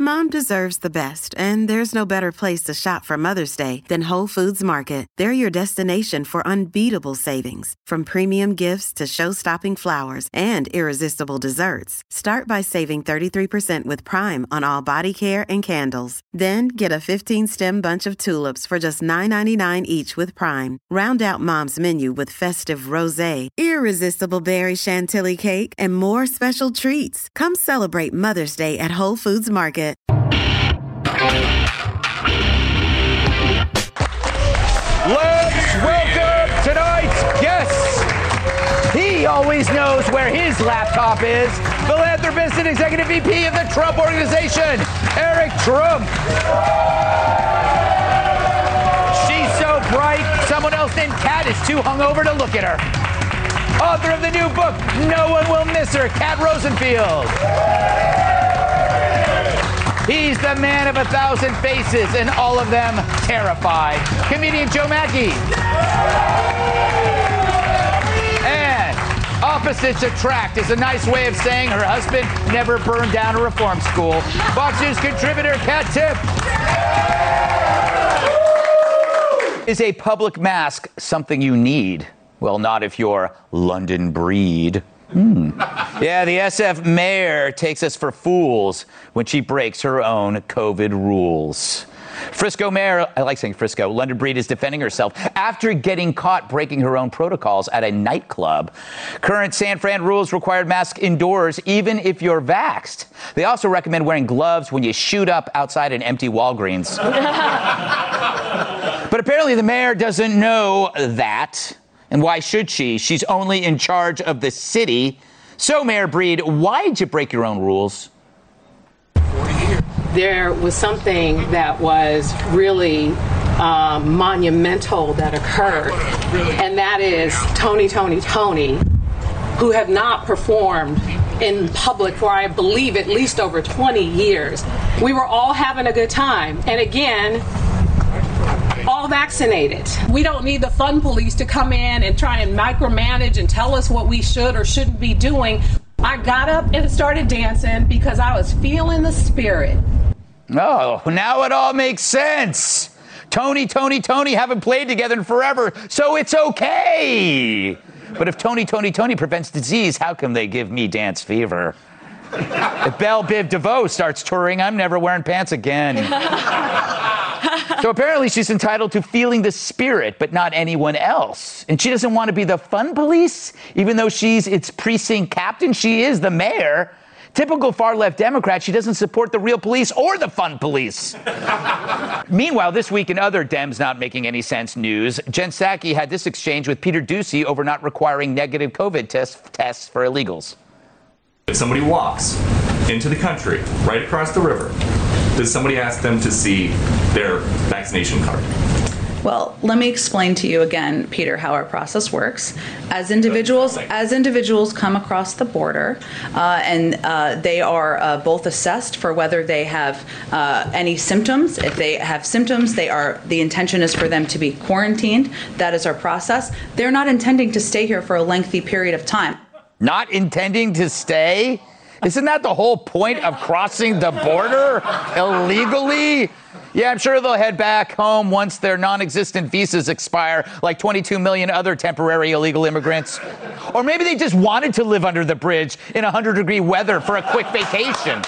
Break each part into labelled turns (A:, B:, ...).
A: Mom deserves the best, and there's no better place to shop for Mother's Day than Whole Foods Market. They're your destination for unbeatable savings, from premium gifts to show-stopping flowers and irresistible desserts. Start by saving 33% with Prime on all body care and candles. Then get a 15-stem bunch of tulips for just $9.99 each with Prime. Round out Mom's menu with festive rosé, irresistible berry chantilly cake, and more special treats. Come celebrate Mother's Day at Whole Foods Market.
B: Let's welcome tonight's guest. He always knows where his laptop is. Philanthropist and Executive VP of the Trump Organization, Eric Trump. She's so bright, someone else named Kat is too hungover to look at her. Author of the new book, No One Will Miss Her, Kat Rosenfield. He's the man of 1,000 faces, and all of them terrified. Comedian Joe Mackey. And opposites attract is a nice way of saying her husband never burned down a reform school. Fox News contributor Kat Tipp. Is a public mask something you need? Well, not if you're London breed. Yeah, the SF mayor takes us for fools when she breaks her own COVID rules. Frisco mayor, I like saying Frisco, London breed is defending herself after getting caught breaking her own protocols at a nightclub. Current San Fran rules require masks indoors, even if you're vaxxed. They also recommend wearing gloves when you shoot up outside an empty Walgreens. But apparently the mayor doesn't know that. And why should she? She's only in charge of the city. So, Mayor Breed, why'd you break your own rules?
C: There was something that was really monumental that occurred, and that is Tony, who have not performed in public for, I believe, at least over 20 years. We were all having a good time. And again, all vaccinated. We don't need the fun police to come in and try and micromanage and tell us what we should or shouldn't be doing. I got up and started dancing because I was feeling the spirit.
B: Oh, now it all makes sense. Tony haven't played together in forever, so it's okay. But if Tony prevents disease, how come they give me dance fever? If Belle Biv DeVoe starts touring, I'm never wearing pants again. So apparently she's entitled to feeling the spirit, but not anyone else. And she doesn't want to be the fun police, even though she's its precinct captain. She is the mayor. Typical far-left Democrat, she doesn't support the real police or the fun police. Meanwhile, this week in other Dems not making any sense news, Jen Psaki had this exchange with Peter Doocy over not requiring negative COVID tests for illegals.
D: If somebody walks into the country, right across the river, does somebody ask them to see their vaccination card?
E: Well, let me explain to you again, Peter, how our process works. As individuals come across the border, and they are both assessed for whether they have any symptoms. If they have symptoms, the intention is for them to be quarantined. That is our process. They're not intending to stay here for a lengthy period of time.
B: Not intending to stay? Isn't that the whole point of crossing the border illegally? Yeah, I'm sure they'll head back home once their non-existent visas expire, like 22 million other temporary illegal immigrants. Or maybe they just wanted to live under the bridge in 100-degree weather for a quick vacation.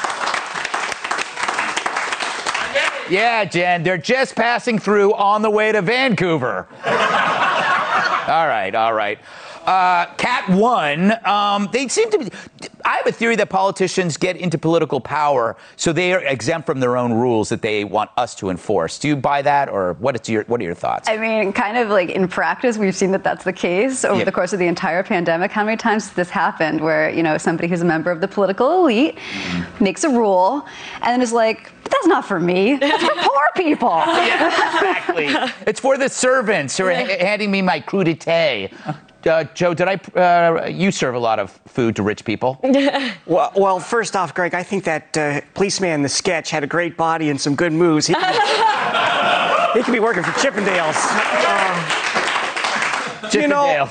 B: Yeah, Jen, they're just passing through on the way to Vancouver. All right. Cat 1, they seem to be... I have a theory that politicians get into political power, so they are exempt from their own rules that they want us to enforce. Do you buy that, or what are your thoughts?
F: I mean, kind of like in practice, we've seen that that's the case over the course of the entire pandemic. How many times has this happened where, somebody who's a member of the political elite makes a rule and then is like, but that's not for me. That's for poor people.
B: Yeah, exactly. It's for the servants who are handing me my crudité. Joe, you serve a lot of food to rich people?
G: Well, first off, Greg, I think that policeman in the sketch had a great body and some good moves. He could be working for Chippendales.
B: Chippendales.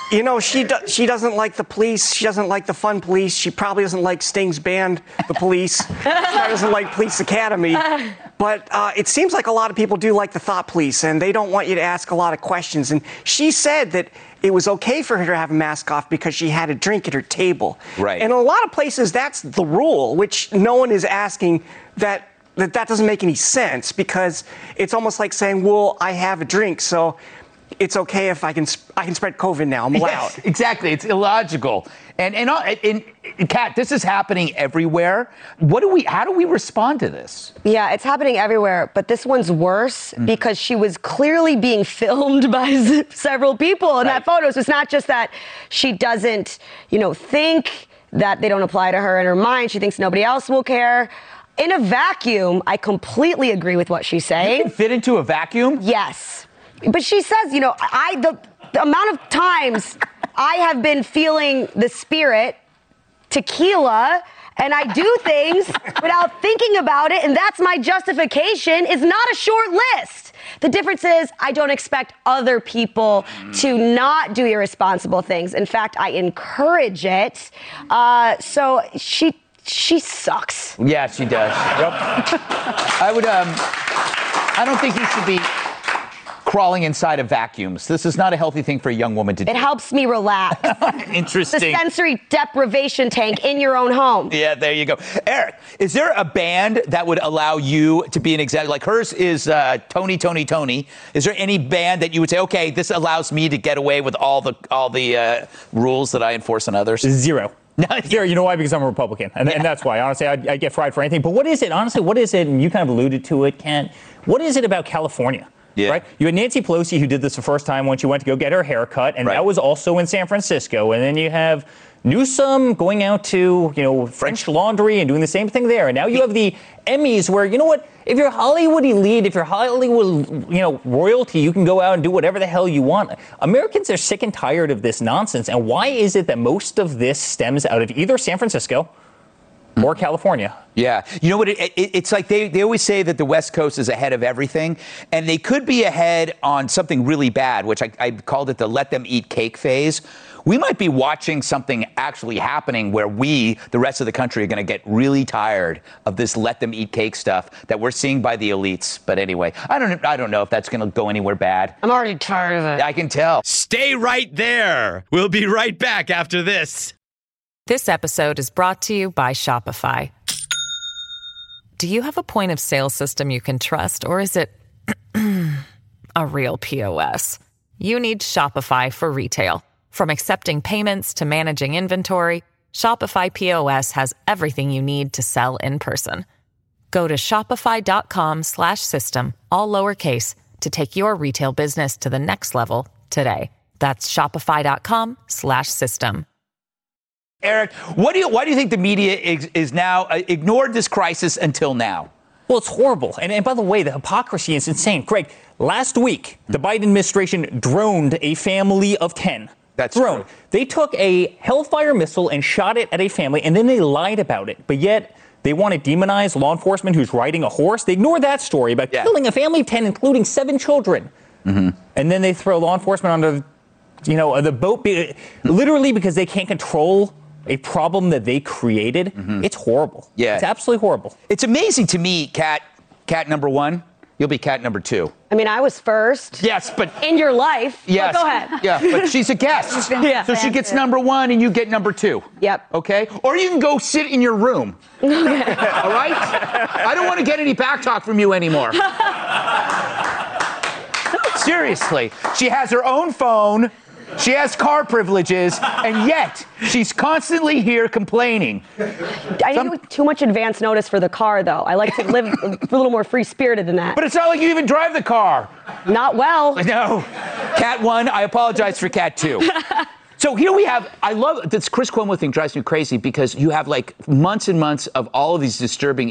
G: You know, she doesn't like the police. She doesn't like the fun police. She probably doesn't like Sting's band, The Police. She doesn't like Police Academy. But it seems like a lot of people do like the thought police, and they don't want you to ask a lot of questions. And she said that it was okay for her to have a mask off because she had a drink at her table.
B: Right.
G: And in a lot of places, that's the rule, which no one is asking that doesn't make any sense, because it's almost like saying, well, I have a drink, so it's okay if I can spread COVID now. I'm allowed.
B: Yes, exactly. It's illogical. And Kat, this is happening everywhere. How do we respond to this?
H: Yeah, it's happening everywhere, but this one's worse because she was clearly being filmed by several people in that photo. So it's not just that she doesn't, think that they don't apply to her in her mind. She thinks nobody else will care. In a vacuum, I completely agree with what she's saying.
B: You can fit into a vacuum?
H: Yes. But she says, the amount of times I have been feeling the spirit, tequila, and I do things without thinking about it, and that's my justification, is not a short list. The difference is I don't expect other people to not do irresponsible things. In fact, I encourage it. So she sucks.
B: Yeah, she does. Yep. I don't think you should be crawling inside of vacuums. This is not a healthy thing for a young woman to do.
H: It helps me relax.
B: Interesting.
H: The sensory deprivation tank in your own home.
B: Yeah, there you go. Eric, is there a band that would allow you to be an example? Like hers is Tony, Tony, Tony. Is there any band that you would say, okay, this allows me to get away with all the rules that I enforce on others?
I: Zero. Zero. You know why? Because I'm a Republican. And that's why. Honestly, I get fried for anything. But what is it? Honestly, what is it? And you kind of alluded to it, Kent. What is it about California? Yeah. Right? You had Nancy Pelosi, who did this the first time when she went to go get her hair cut, and that was also in San Francisco. And then you have Newsom going out to, French Laundry and doing the same thing there. And now you have the Emmys where, you know what? If you're Hollywood elite, if you're Hollywood, royalty, you can go out and do whatever the hell you want. Americans are sick and tired of this nonsense. And why is it that most of this stems out of either San Francisco or California?
B: Yeah. You know what? It's like they always say that the West Coast is ahead of everything, and they could be ahead on something really bad, which I called it the let them eat cake phase. We might be watching something actually happening where we, the rest of the country, are going to get really tired of this let them eat cake stuff that we're seeing by the elites. But anyway, I don't know if that's going to go anywhere bad.
H: I'm already tired of it.
B: I can tell.
J: Stay right there. We'll be right back after this.
K: This episode is brought to you by Shopify. Do you have a point of sale system you can trust, or is it a real POS? You need Shopify for retail. From accepting payments to managing inventory, Shopify POS has everything you need to sell in person. Go to shopify.com/system, all lowercase, to take your retail business to the next level today. That's shopify.com/system.
B: Eric, why do you think the media is now ignored this crisis until now?
I: Well, it's horrible. And by the way, the hypocrisy is insane. Greg, last week, the Biden administration droned a family of 10.
B: That's
I: drone.
B: True.
I: They took a Hellfire missile and shot it at a family, and then they lied about it. But yet, they want to demonize law enforcement who's riding a horse. They ignored that story about killing a family of 10, including 7 children. Mm-hmm. And then they throw law enforcement onto, the boat, literally because they can't control a problem that they created. Mm-hmm. It's horrible. Yeah. It's absolutely horrible.
B: It's amazing to me, Kat number 1. You'll be Kat number 2.
H: I mean, I was first.
B: Yes, but
H: in your life.
B: Yes.
H: Well, go ahead.
B: Yeah, but she's a guest. So she gets number 1 and you get number 2.
H: Yep.
B: Okay? Or you can go sit in your room. Okay. All right? I don't want to get any back talk from you anymore. Seriously. She has her own phone. She has car privileges, and yet she's constantly here complaining.
H: I need too much advance notice for the car, though. I like to live a little more free-spirited than that.
B: But it's not like you even drive the car.
H: Not well.
B: No. Cat 1, I apologize for Cat 2. So here we have, I love this Chris Cuomo thing drives me crazy because you have like months and months of all of these disturbing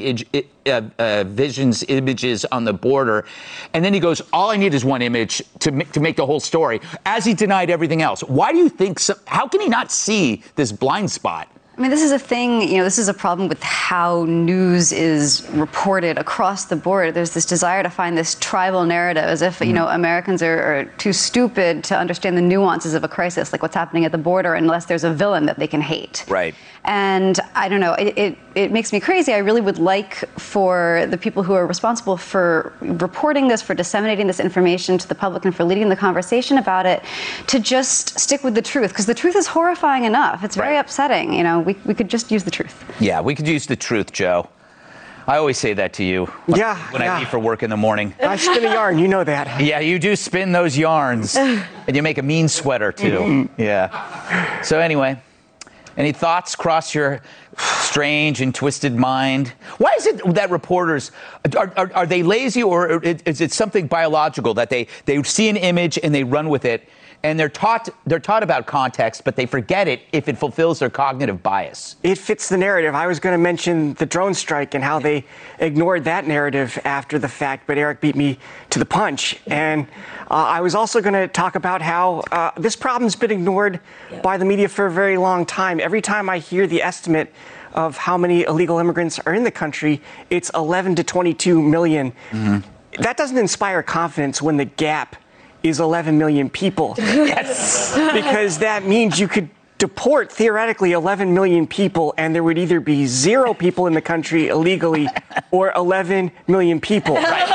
B: images on the border. And then he goes, all I need is one image to make the whole story, as he denied everything else. Why do you think, how can he not see this blind spot?
F: I mean, this is a thing, this is a problem with how news is reported across the board. There's this desire to find this tribal narrative as if, Americans are too stupid to understand the nuances of a crisis, like what's happening at the border, unless there's a villain that they can hate.
B: Right.
F: And I don't know, it makes me crazy. I really would like for the people who are responsible for reporting this, for disseminating this information to the public and for leading the conversation about it, to just stick with the truth, because the truth is horrifying enough. It's very upsetting. We could just use the truth.
B: Yeah, we could use the truth, Joe. I always say that to you when I leave for work in the morning.
G: I spin a yarn, you know that.
B: Yeah, you do spin those yarns. And you make a mean sweater, too. Yeah. So anyway, any thoughts cross your strange and twisted mind? Why is it that reporters, are they lazy, or is it something biological that they see an image and they run with it? And they're taught about context, but they forget it if it fulfills their cognitive bias.
G: It fits the narrative. I was going to mention the drone strike and how they ignored that narrative after the fact, but Eric beat me to the punch. And I was also going to talk about how this problem's been ignored by the media for a very long time. Every time I hear the estimate of how many illegal immigrants are in the country, it's 11 to 22 million. Mm-hmm. That doesn't inspire confidence when the gap is 11 million people.
B: Yes.
G: Because that means you could deport theoretically 11 million people, and there would either be 0 people in the country illegally or 11 million people.
B: Right.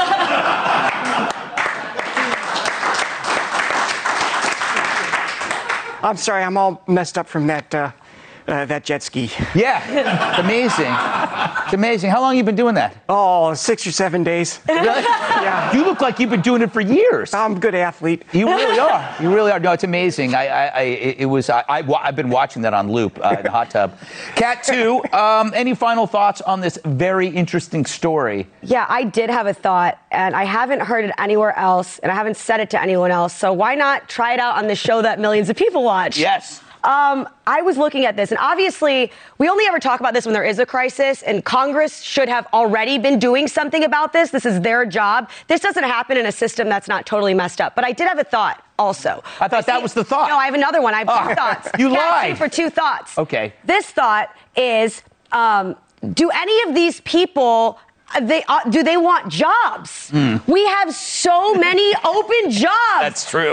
G: I'm sorry, I'm all messed up from that jet ski.
B: Yeah, it's amazing. It's amazing. How long have you been doing that?
G: Oh, 6 or 7 days.
B: Really?
G: Yeah.
B: You look like you've been doing it for years.
G: I'm a good athlete.
B: You really are. You really are. No, it's amazing. I've been watching that on loop in the hot tub. Cat 2, any final thoughts on this very interesting story?
H: Yeah, I did have a thought, and I haven't heard it anywhere else, and I haven't said it to anyone else. So why not try it out on the show that millions of people watch?
B: Yes.
H: I was looking at this, and obviously, we only ever talk about this when there is a crisis, and Congress should have already been doing something about this. This is their job. This doesn't happen in a system that's not totally messed up. But I did have a thought also.
B: I thought that was the thought.
H: No, I have another one. I have 2 thoughts.
B: You lied.
H: For 2 thoughts.
B: Okay.
H: This thought is, do any of these people... do they want jobs? We have so many open jobs.
B: That's true.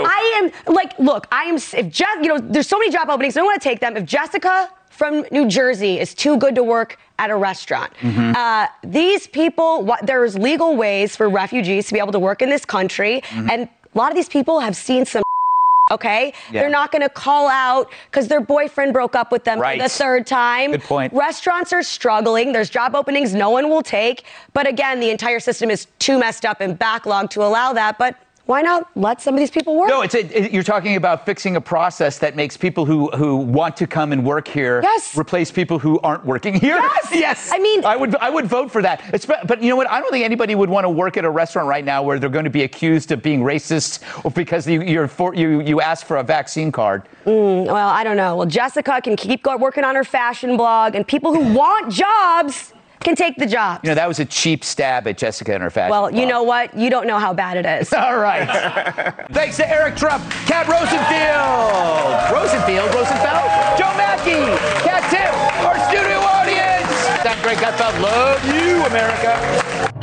H: There's so many job openings. I don't want to take them. If Jessica from New Jersey is too good to work at a restaurant, these people, there's legal ways for refugees to be able to work in this country. And a lot of these people have seen some okay? Yeah. They're not going to call out because their boyfriend broke up with them for the 3rd time.
B: Good point.
H: Restaurants are struggling. There's job openings no one will take. But again, the entire system is too messed up and backlogged to allow that. But why not let some of these people work?
B: No, you're talking about fixing a process that makes people who want to come and work here replace people who aren't working here.
H: Yes.
B: Yes.
H: I mean,
B: I would vote for that. But you know what? I don't think anybody would want to work at a restaurant right now where they're going to be accused of being racist or because you asked for a vaccine card.
H: Well, I don't know. Well, Jessica can keep working on her fashion blog, and people who want jobs can take the jobs.
B: You know, that was a cheap stab at Jessica and her fashion blog.
H: Well, you know what? You don't know how bad it is.
B: All right. Thanks to Eric Trump, Kat Rosenfeld, Joe Mackey, Cat 2, our studio audience. I'm Greg Gutfeld. Love you, America.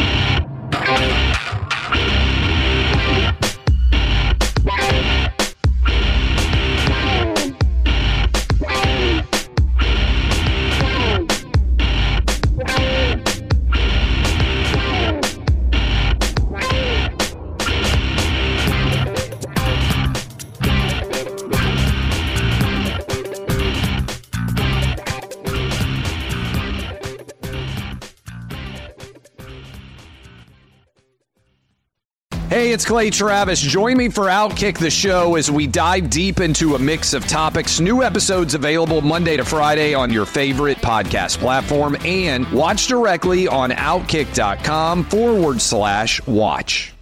L: Hey, it's Clay Travis. Join me for Outkick the Show as we dive deep into a mix of topics. New episodes available Monday to Friday on your favorite podcast platform and watch directly on Outkick.com/watch.